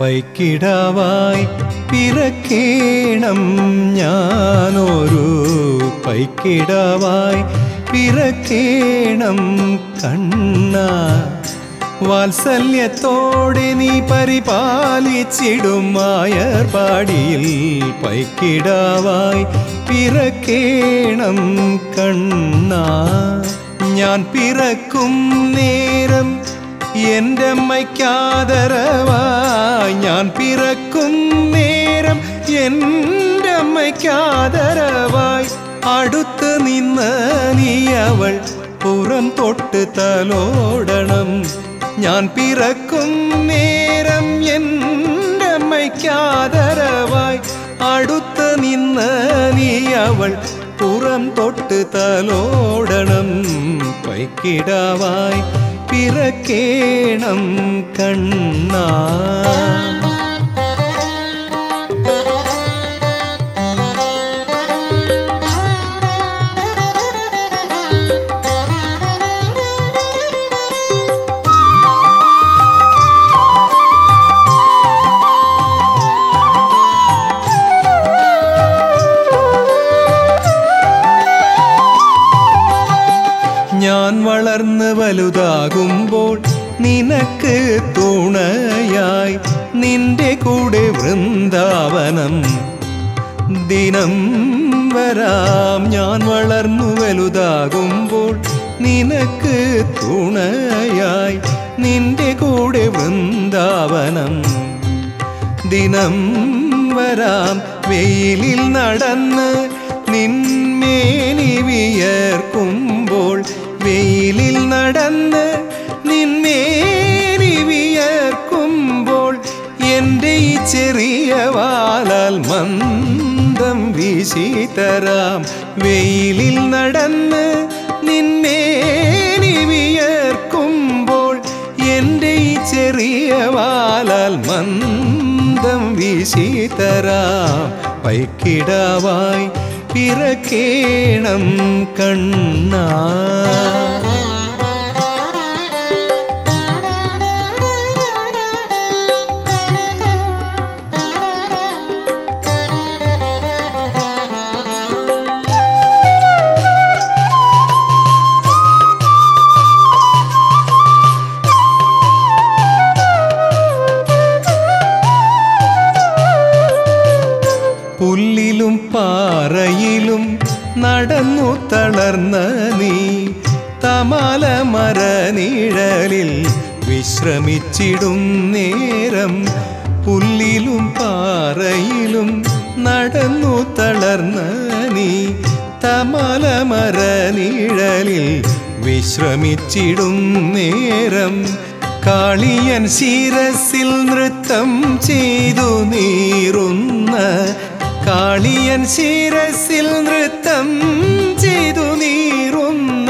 പൈക്കിടാവായി പിറക്കേണം ഞാനൊരു പൈക്കിടാവായി പിറക്കേണം കണ്ണാ. വാത്സല്യത്തോടെ നീ പരിപാലിച്ചിടും മായർപാടിയിൽ പൈക്കിടാവായി പിറക്കേണം കണ്ണാ. ഞാൻ പിറക്കും നേരം എൻ്റെ അമ്മയ്ക്കാദരവായി, ഞാൻ പിറക്കും നേരം എൻ്റെ അമ്മയ്ക്കാദരവായി അടുത്ത് നിന്ന് നീ അവൾ പുറം തൊട്ട് തലോടണം. ഞാൻ പിറക്കും നേരം എൻ്റെ അമ്മയ്ക്കാദരവായി അടുത്ത് നിന്ന് നീ അവൾ പുറം തൊട്ട് തലോടണം. പൈക്കിടാവായി പിറക്കേണം കണ്ണാ. ഞാൻ വളർന്ന് വലുതാകുമ്പോൾ നിനക്ക് തുണയായി നിന്റെ കൂടെ വൃന്ദാവനം ദിനം വരാം. ഞാൻ വളർന്നു വലുതാകുമ്പോൾ നിനക്ക് തുണയായി നിന്റെ കൂടെ വൃന്ദാവനം ദിനം വരാം. വെയിലിൽ നടന്ന് നിന്മേനി വിയർക്കുമ്പോൾ, വെയിലിൽ നടന്ന് നിന്മേനി വിയർക്കുമ്പോൾ എൻ്റെ ഈ ചെറിയ വാലാൽ മന്ദം വീശിത്തരാം. വെയിലിൽ നടന്ന് നിന്മേനി വിയർക്കുമ്പോൾ എൻ്റെ ഈ ചെറിയ വാലാൽ മന്ദം വീശിത്തരാം. പൈക്കിടാവായി പിറക്കേണം കണ്ണാ. പുല്ലിലും പാറയിലും നടന്നു തളർന്ന നീ തമാല മരനിഴലിൽ വിശ്രമിച്ചിടും നേരം. പുല്ലിലും പാറയിലും നടന്നു തളർന്ന നീ തമാല മരനിഴലിൽ വിശ്രമിച്ചിടും നേരം. കാളിയൻ ശിരസിൽ നൃത്തം ചെയ്തു നീറുന്ന, കാളിയൻ ശിരസിൽ നൃത്തം ചെയ്തു നീറുന്ന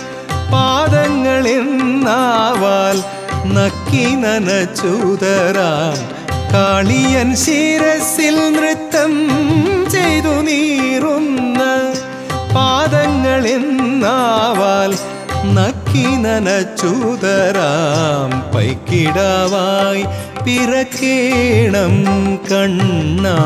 പാദങ്ങളെന്നാവാൽ നക്കി നനച്ചുതരാം. കാളിയൻ ശിരസിൽ നൃത്തം ചെയ്തു നീറുന്ന പാദങ്ങളെന്നാവാൽ നക്കി നനച്ചുതരാം. പൈക്കിടാവായി പിറക്കേണം കണ്ണാ.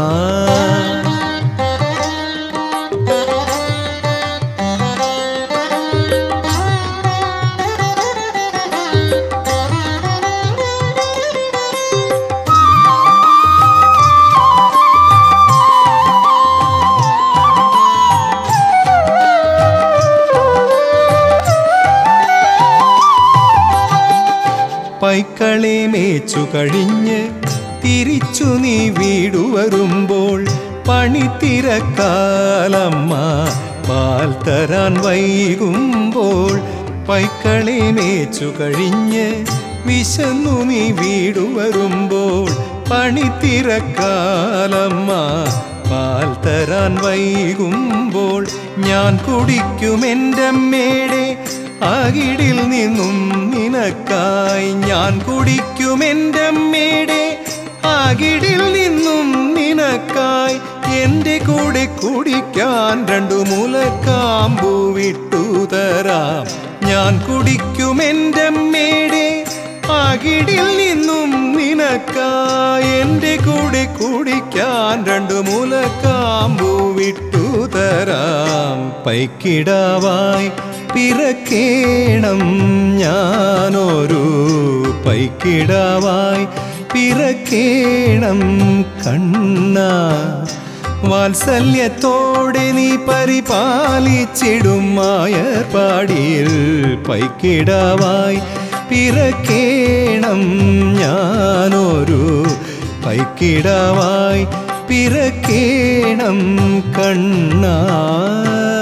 പൈക്കളെ മേച്ചു കഴിഞ്ഞ് തിരിച്ചു നീ വീടു വരുമ്പോൾ പണിത്തിരക്കാലമ്മ പാൽ തരാൻ വൈകുമ്പോൾ. പൈക്കളെ മേച്ചു കഴിഞ്ഞ് വിശന്നു നീ വീടു വരുമ്പോൾ പണിത്തിരക്കാലമ്മ പാൽ തരാൻ വൈകുമ്പോൾ. ഞാൻ കുടിക്കുമെൻ്റെ അമ്മയുടെ അകിടിൽ നിന്നും നിനക്കായി, ഞാൻ കുടിക്കുമെൻ്റെ അമ്മയുടെ അകിടിൽ നിന്നും നിനക്കായി. എൻ്റെ കൂടെ കുടിക്കാൻ രണ്ടു മുലക്കാമ്പു വിട്ടുതരാം. ഞാൻ കുടിക്കുമെൻ്റെ അമ്മയുടെ അകിടിൽ നിന്നും നിന നിനക്കായി എൻ്റെ കൂടെ കുടിക്കാൻ രണ്ടു മുലക്കാമ്പു വിട്ടു തരാം. പൈക്കിടാവായി പിറക്കേണം ഞാനൊരു പൈക്കിടാവായി പിറക്കേണം കണ്ണാ. വാത്സല്യത്തോടെ നീ പരിപാലിച്ചിടും മായർപാടിയിൽ പൈക്കിടാവായി പിറക്കേണം ഞാനൊരു പൈക്കിടാവായി പിറക്കേണം കണ്ണാ.